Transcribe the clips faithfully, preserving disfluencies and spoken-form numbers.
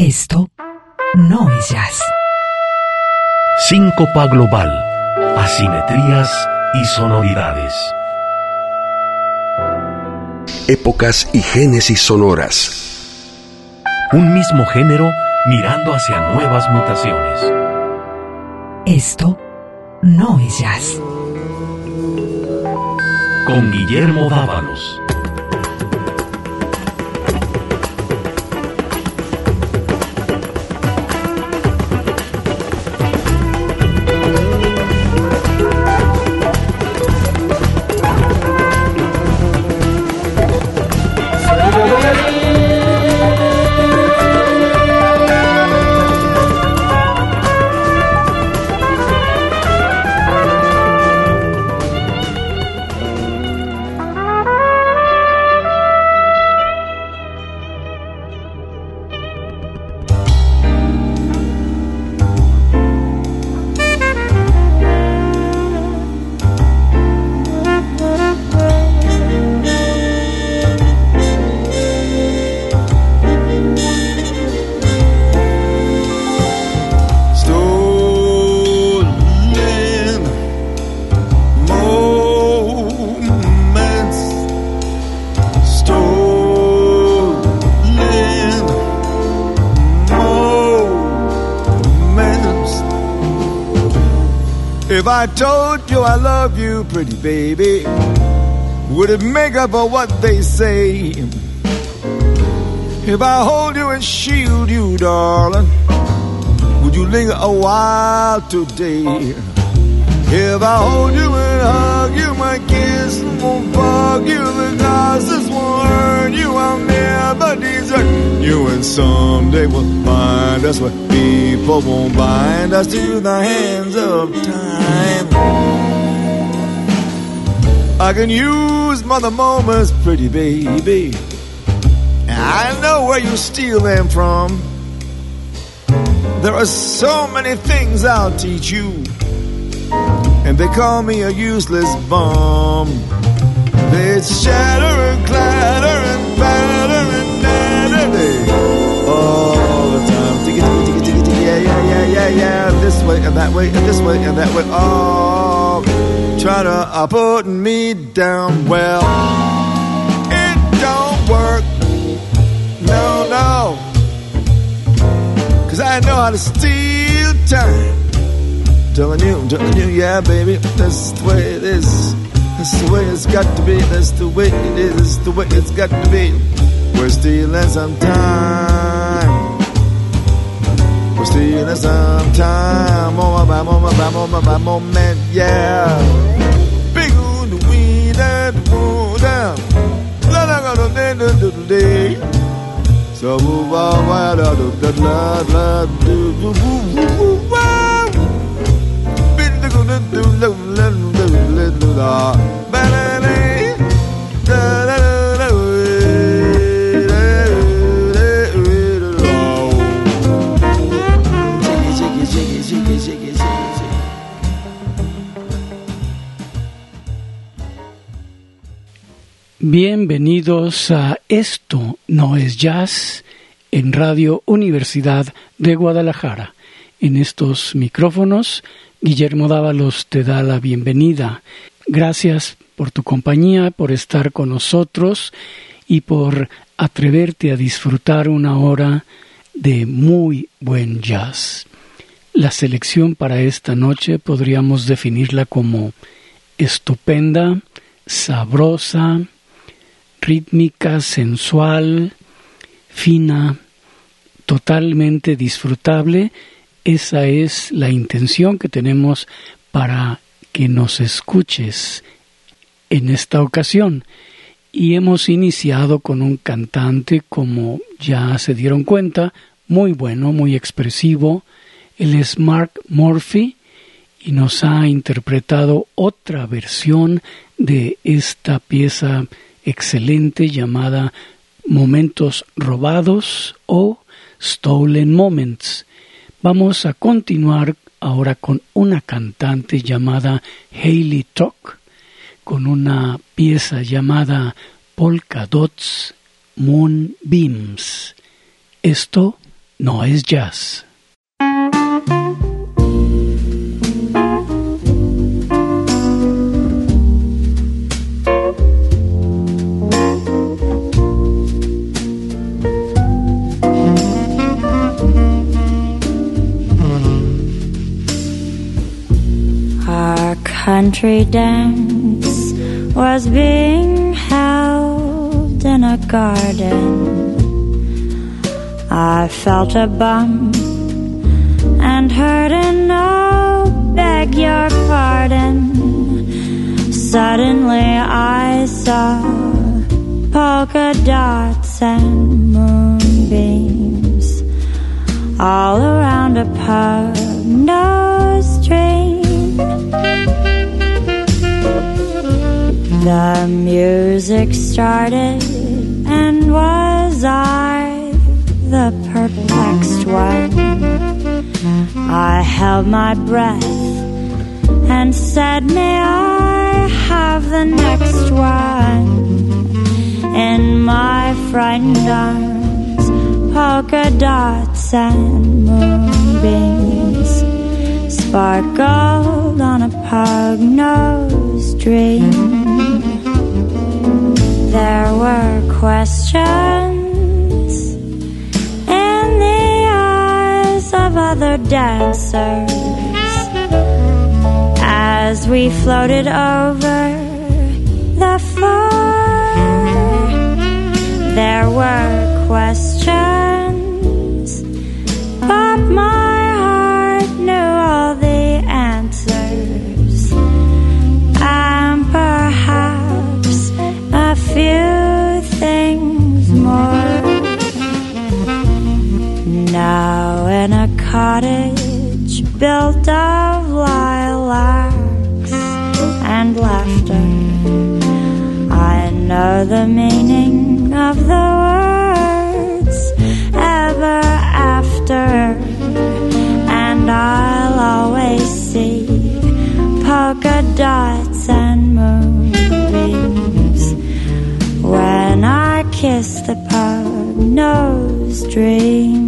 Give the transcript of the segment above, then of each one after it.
Esto no es jazz. Síncopa global, asimetrías y sonoridades. Épocas y génesis sonoras. Un mismo género mirando hacia nuevas mutaciones. Esto no es jazz. Con Guillermo Dávalos. If I told you I love you, pretty baby, would it make up for what they say? If I hold you and shield you, darling, would you linger a while today? If I hold you and hug you, my kiss won't bug you, the glasses won't hurt you, I'll never desert you, and someday we'll find us where people won't bind us to the hands of time. I can use mother moments, pretty baby, and I know where you steal them from. There are so many things I'll teach you, and they call me a useless bum. They shatter and clatter and batter and natter all the time. Diggy, diggy, diggy, diggy, diggy, yeah, yeah, yeah, yeah, yeah. This way and that way and this way and that way. Oh, try to uh, put me down. Well, it don't work. No, no. 'Cause I know how to steal time. Telling you, I'm telling you, yeah, baby, that's the way it is. That's the way it's got to be. That's the way it is. That's the way it's got to be. We're stealing some time. We're stealing some time. More by moment by moment by moment, yeah. Big on the weed and the wood down. La la la la la la la. So move on, why da da da da da da da. Bienvenidos a Esto no es jazz en Radio Universidad de Guadalajara. En estos micrófonos, Guillermo Dávalos te da la bienvenida. Gracias por tu compañía, por estar con nosotros y por atreverte a disfrutar una hora de muy buen jazz. La selección para esta noche podríamos definirla como estupenda, sabrosa, rítmica, sensual, fina, totalmente disfrutable. Esa es la intención que tenemos para que nos escuches en esta ocasión. Y hemos iniciado con un cantante, como ya se dieron cuenta, muy bueno, muy expresivo. Él es Mark Murphy y nos ha interpretado otra versión de esta pieza excelente llamada Momentos Robados o Stolen Moments. Vamos a continuar ahora con una cantante llamada Hayley Tuck, con una pieza llamada Polka Dots Moonbeams. Esto no es jazz. Our country dance was being held in a garden. I felt a bump and heard an "oh, beg your pardon." Suddenly I saw polka dots and moonbeams all around a pug-nosed train. The music started, and was I the perplexed one? I held my breath and said, "May I have the next one?" In my frightened arms, polka dots and moonbeams sparkled on a pug-nosed dream. There were questions in the eyes of other dancers as we floated over the floor. There were questions, but my heart knew all the answers, and perhaps a few things more. Now in a cottage built of lilacs and laughter, I know the meaning of the words ever after, and I'll always see polka dots and moonbeams when I kiss the pug-nosed dream.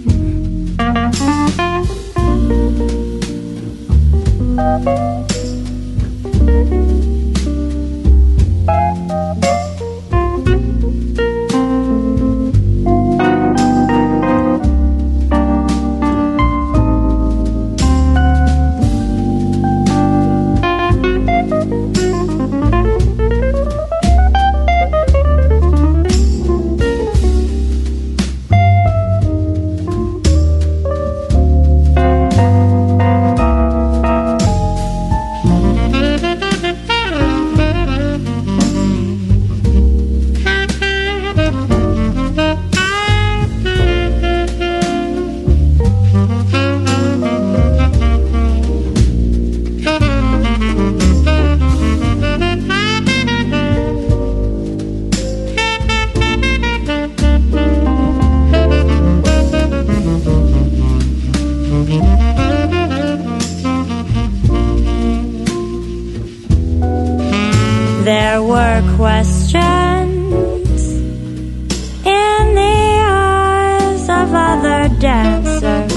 There were questions in the eyes of other dancers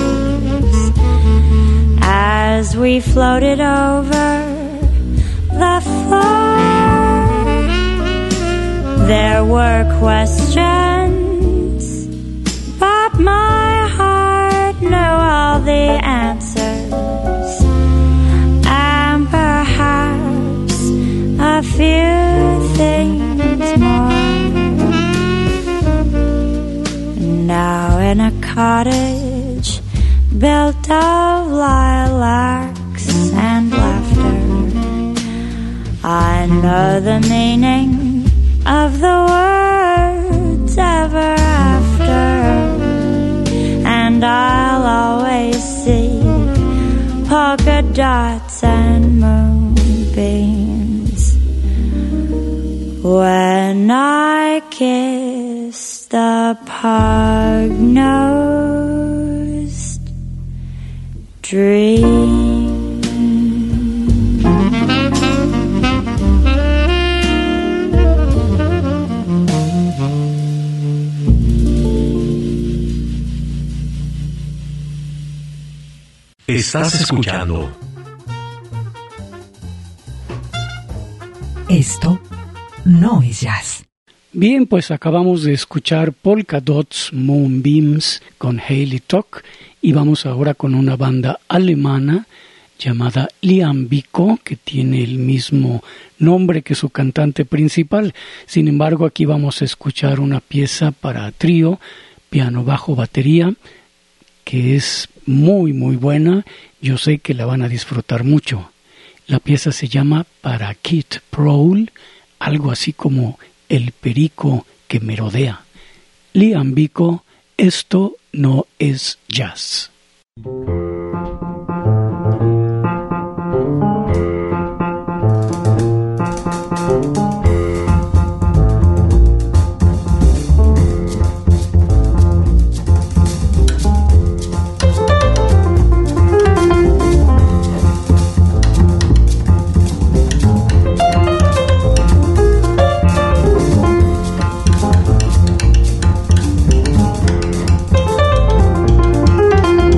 as we floated over the floor. There were questions, but my heart knew all the answers, and perhaps a few things more. Now in a cottage built of lilacs and laughter, I know the meaning of the words ever after, and I'll always see polka dots and moonbeams when I kiss the pug-nosed dream. Estás escuchando. Esto no es jazz. Bien, pues acabamos de escuchar Polka Dots Moonbeams con Hayley Tuck y vamos ahora con una banda alemana llamada Liambiko, que tiene el mismo nombre que su cantante principal. Sin embargo, aquí vamos a escuchar una pieza para trío, piano, bajo, batería, que es muy muy buena. Yo sé que la van a disfrutar mucho. La pieza se llama Para Kid Prowl, algo así como el perico que merodea. Liambiko, esto no es jazz. Thank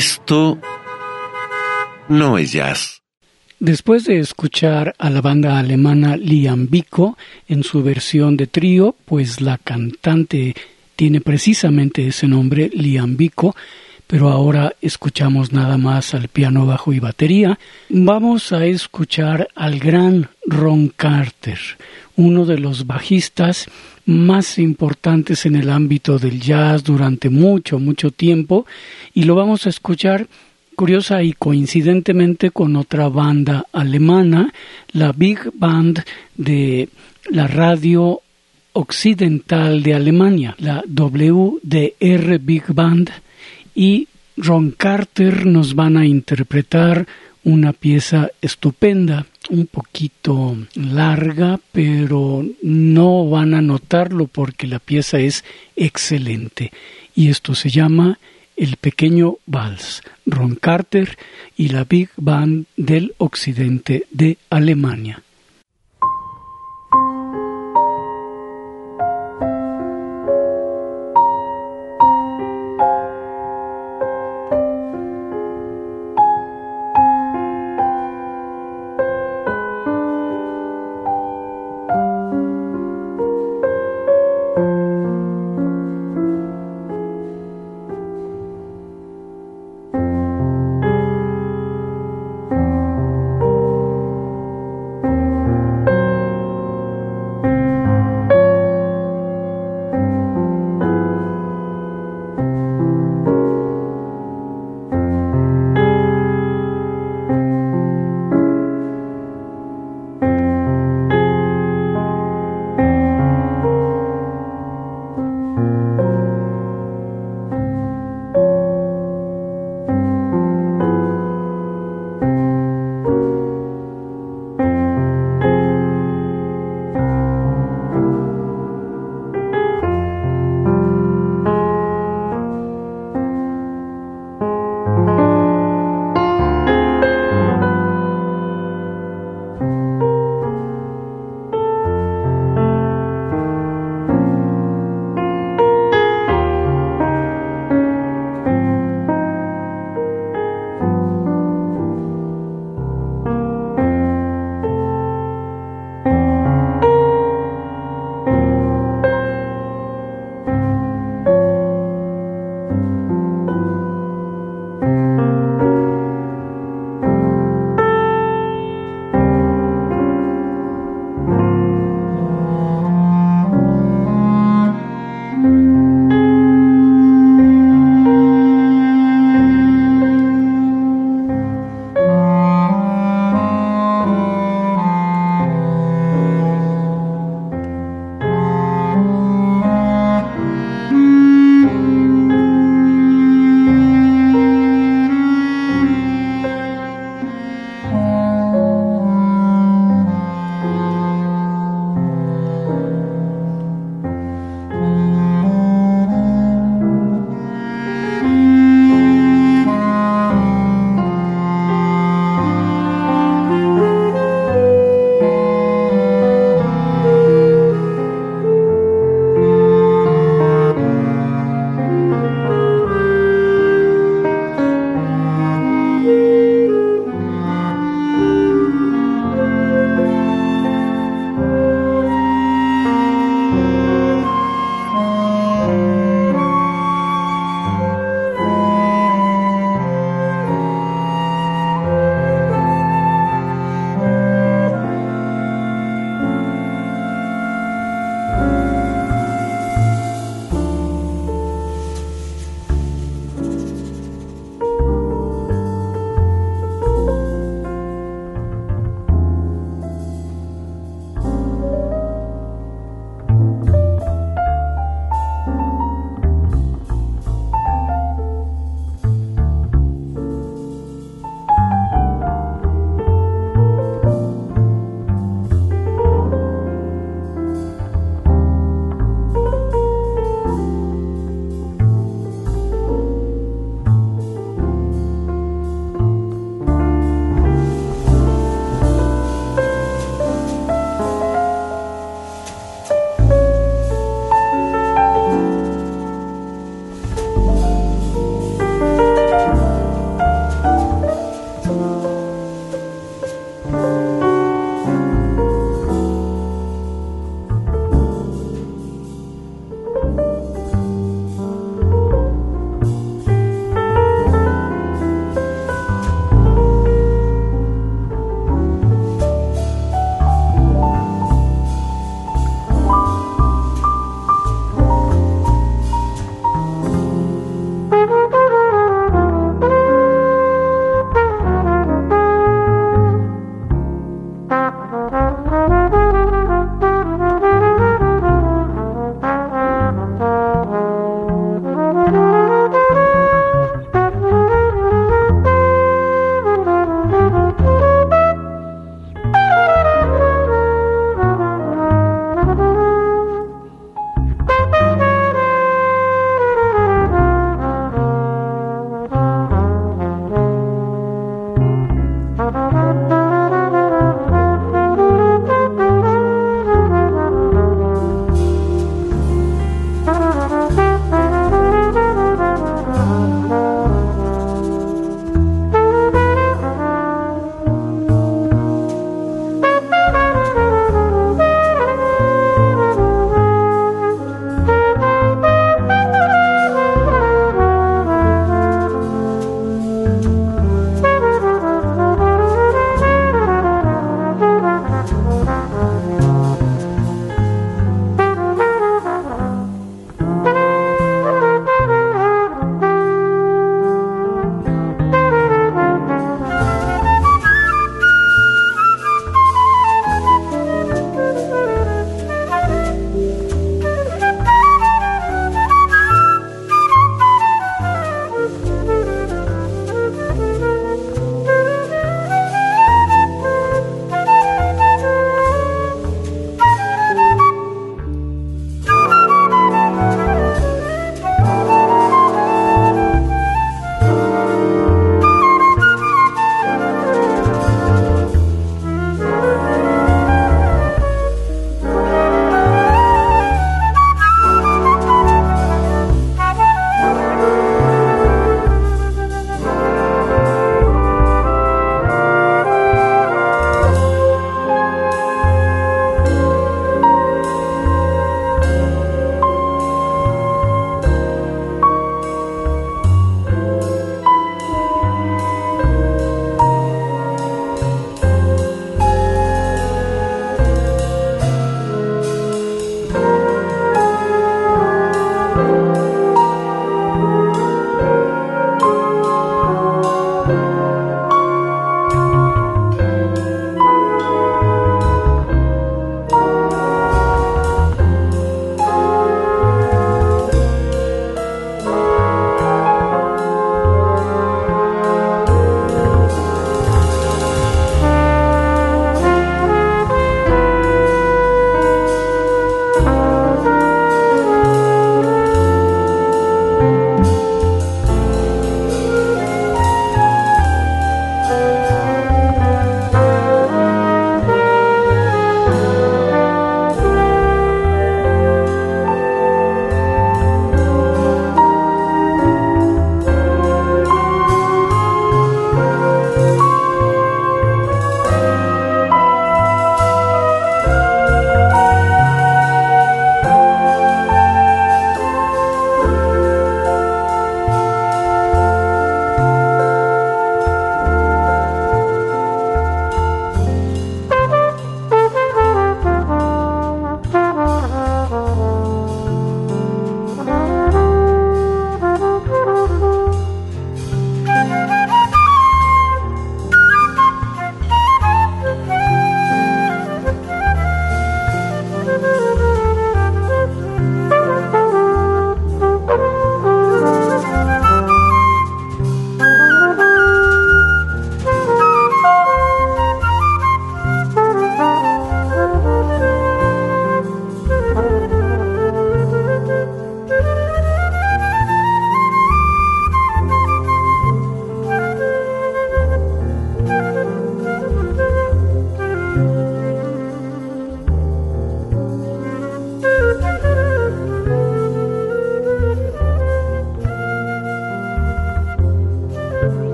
Esto no es jazz. Después de escuchar a la banda alemana Liambico en su versión de trío, pues la cantante tiene precisamente ese nombre, Liambico, pero ahora escuchamos nada más al piano, bajo y batería. Vamos a escuchar al gran Ron Carter, uno de los bajistas más importantes en el ámbito del jazz durante mucho, mucho tiempo, y lo vamos a escuchar curiosa y coincidentemente con otra banda alemana, la Big Band de la radio occidental de Alemania, la W D R Big Band, y Ron Carter nos van a interpretar una pieza estupenda, un poquito larga, pero no van a notarlo porque la pieza es excelente. Y esto se llama El Pequeño Vals, Ron Carter y la Big Band del occidente de Alemania. Thank you.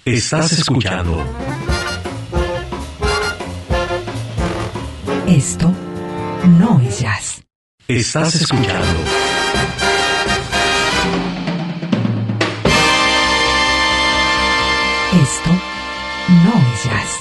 Estás escuchando. Esto no es jazz. Estás escuchando. Esto no es jazz.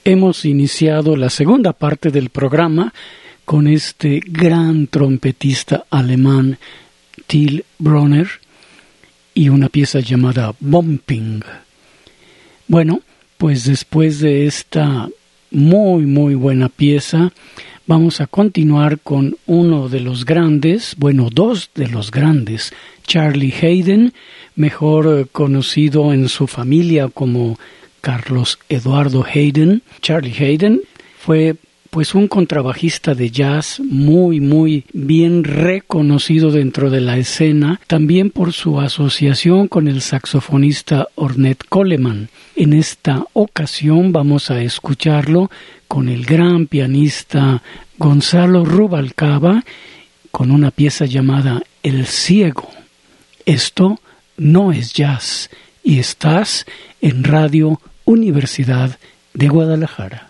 hemos iniciado la segunda parte del programa con este gran trompetista alemán Till Brönner y una pieza llamada Bumping. Bueno, pues después de esta muy muy buena pieza, vamos a continuar con uno de los grandes, bueno, dos de los grandes, Charlie Haydn, mejor conocido en su familia como Carlos Eduardo Haydn. Charlie Haydn fue pues un contrabajista de jazz muy muy bien reconocido dentro de la escena, también por su asociación con el saxofonista Ornette Coleman. En esta ocasión vamos a escucharlo con el gran pianista Gonzalo Rubalcaba con una pieza llamada El Ciego. Esto no es jazz y estás en Radio Universidad de Guadalajara.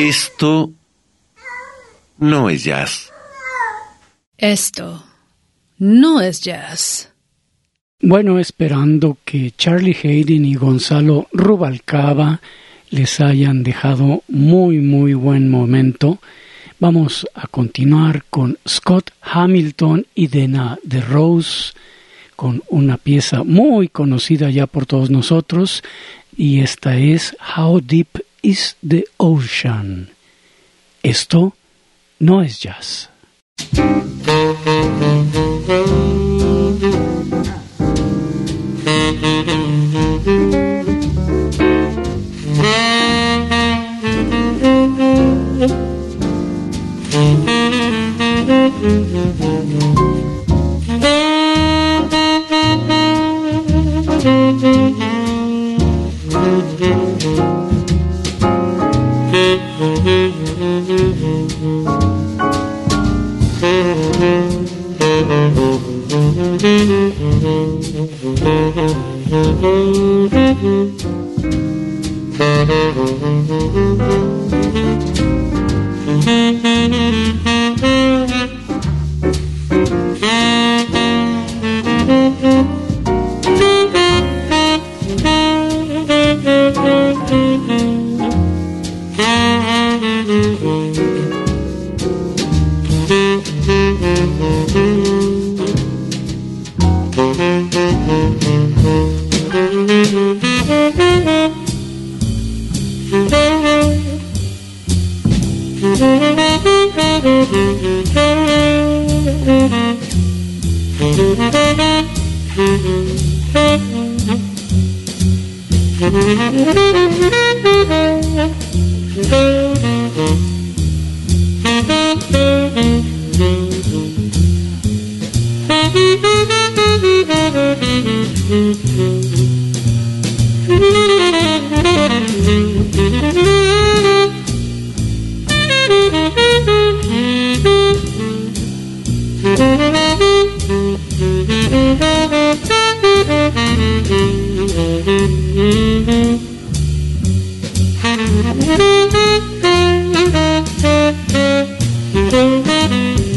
Esto no es jazz. Esto no es jazz. Bueno, esperando que Charlie Haden y Gonzalo Rubalcaba les hayan dejado muy muy buen momento, vamos a continuar con Scott Hamilton y Dana DeRose con una pieza muy conocida ya por todos nosotros, y esta es How Deep is the Ocean. Esto no es jazz.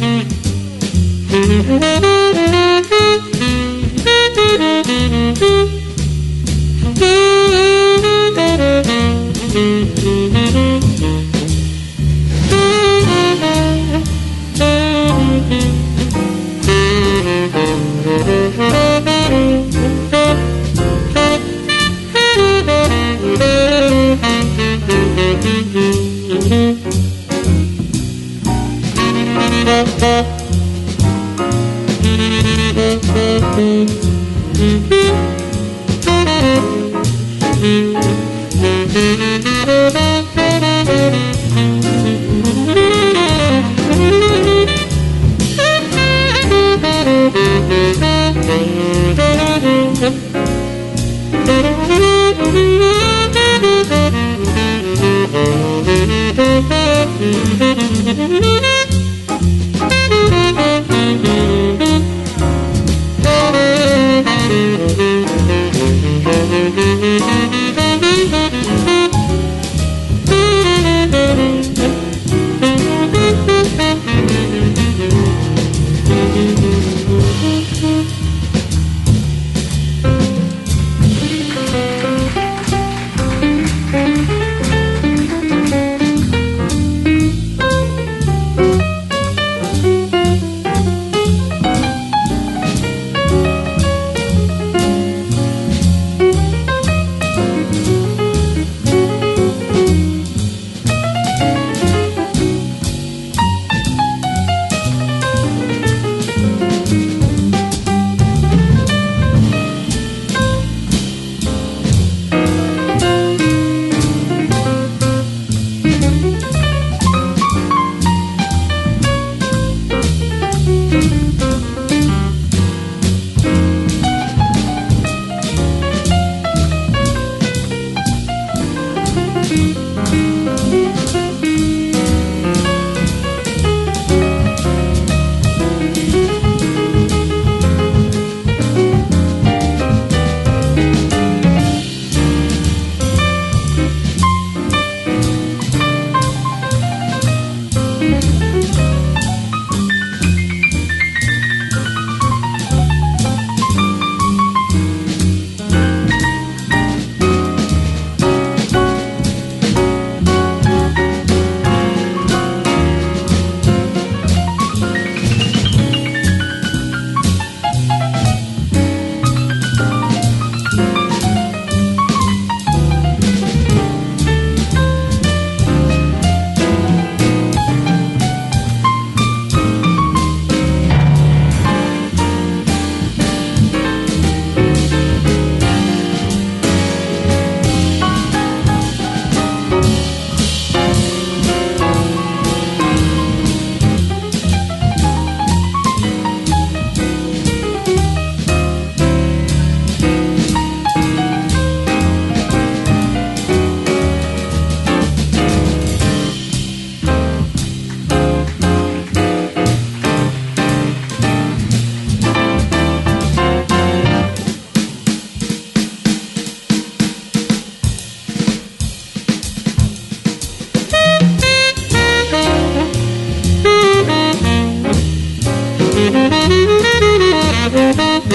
Thank you.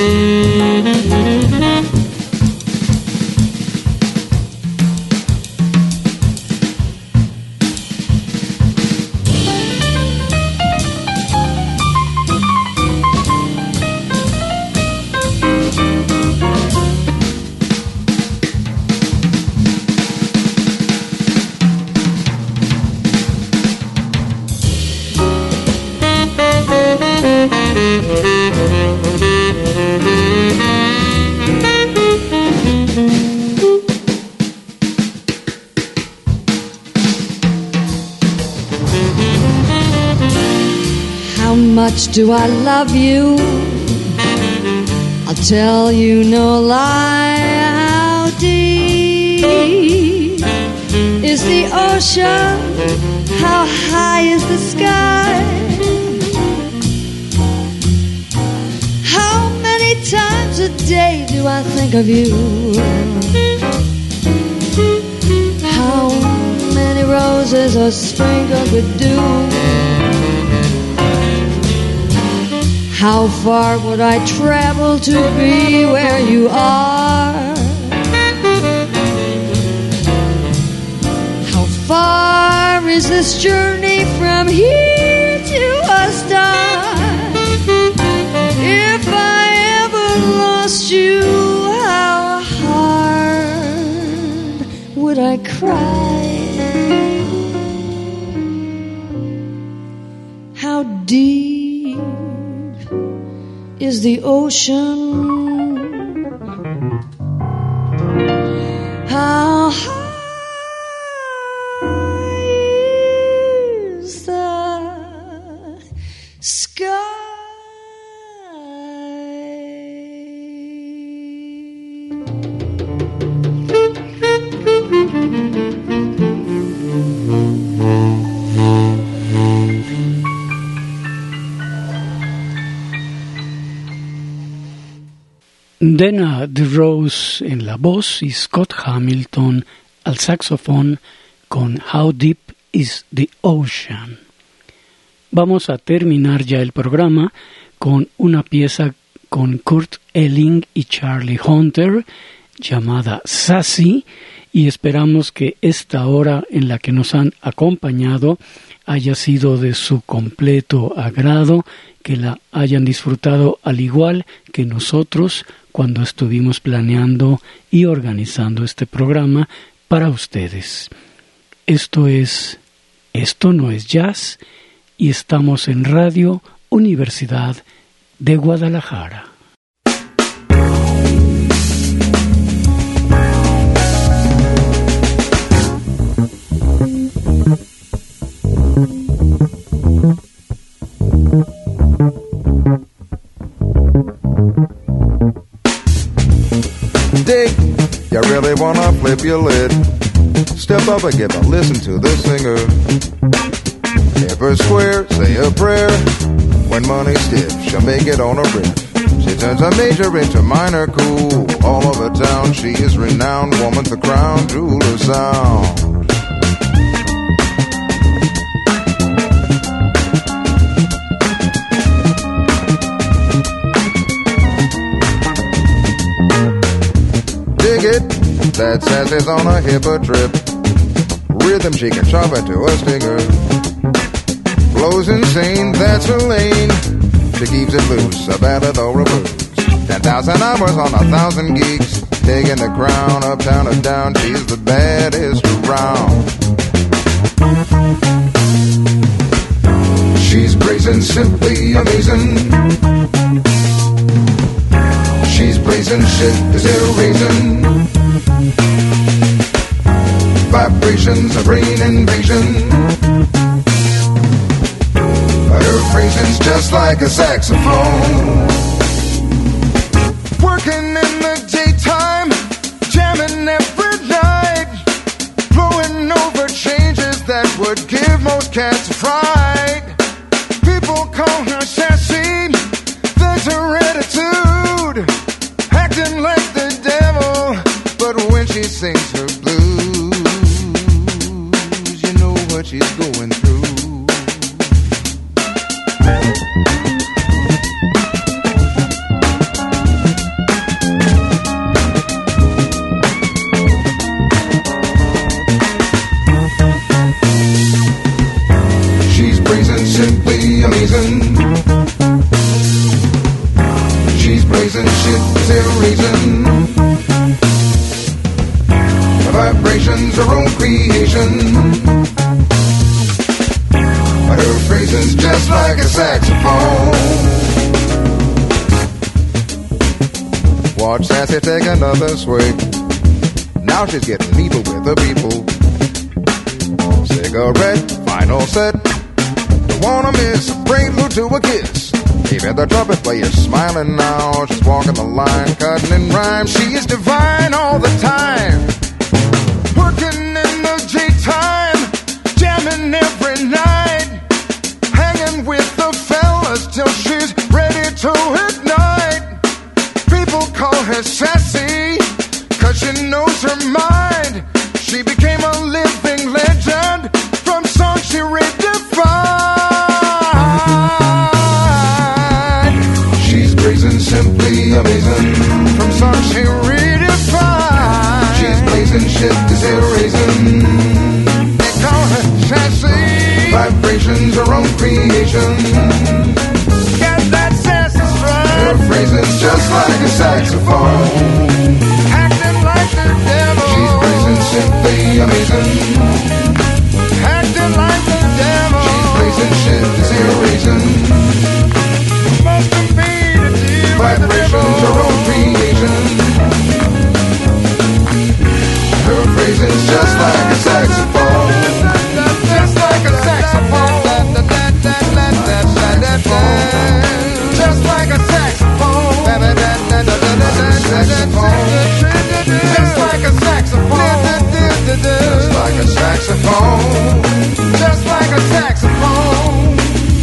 Do I love you? I'll tell you no lie. How deep is the ocean? How high is the sky? How many times a day do I think of you? How many roses are sprinkled with dew? How far would I travel to be where you are? How far is this journey from here to a star? If I ever lost you, how hard would I cry? How deep is the ocean? How high is the sky? Dana DeRose en la voz y Scott Hamilton al saxofón con How Deep is the Ocean. Vamos a terminar ya el programa con una pieza con Kurt Elling y Charlie Hunter llamada Sassy, y esperamos que esta hora en la que nos han acompañado haya sido de su completo agrado, que la hayan disfrutado al igual que nosotros cuando estuvimos planeando y organizando este programa para ustedes. Esto es Esto no es jazz y estamos en Radio Universidad de Guadalajara. Dig, you really wanna flip your lid? Step up and give a listen to this singer. Never square, say a prayer. When money's stiff, she'll make it on a riff. She turns a major into minor cool. All over town, she is renowned. Woman's the crown jewel of sound. That sassy's on a hipper trip. Rhythm she can chop it to a stinger. Flows insane, that's her lane. She keeps it loose, a ballad or a blues. Ten thousand hours on a thousand geeks. Taking the crown, uptown or down. She's the baddest around. She's brazen, simply amazing. She's blazing shit, is there a reason? Vibrations, a brain invasion. Her phrasing's just like a saxophone. Working in the daytime, jamming every night, blowing over changes that would give most cats a fright. People call her sassy, there's her attitude, acting like the devil, but when she sings her blues, you know what she's going through. blazing, simply amazing. She's blazing shit, zero reason. Vibrations, her own creation. Her phrasing's just like a saxophone. Watch Sassy take another swig. Now she's getting evil with the people. Cigarette, final set. Don't wanna miss a prelude to a kiss. Even the trumpet player's smiling now. She's walking the line, cutting in rhyme. She is divine all the time. Working in the daytime, jamming every night. Hanging with the fellas till she's ready to ignite. People call her sassy, cause she knows her mind. She became a living legend from songs she redefined. She's brazen, simply amazing, from songs she redefined. She's blazing shit to zero reason. They call her sassy. Vibrations, her own creation. Got that sassy strut. Her phrasing's just like a saxophone. Acting like the devil. She's blazing, simply amazing. Acting like the devil. She's blazing shit to zero reason. Must be the devil. Vibrations, her own creation. Her phrasing's just like a saxophone. Just like a saxophone. Just like a saxophone. Just like a saxophone. Just like a saxophone. Just like a saxophone.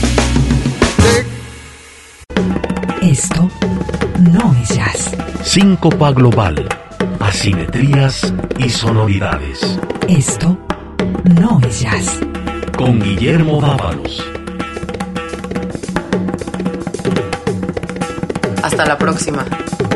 Esto no es jazz. Síncopa global, asimetrías y sonoridades. Esto no es jazz. Con Guillermo Dávalos. Hasta la próxima.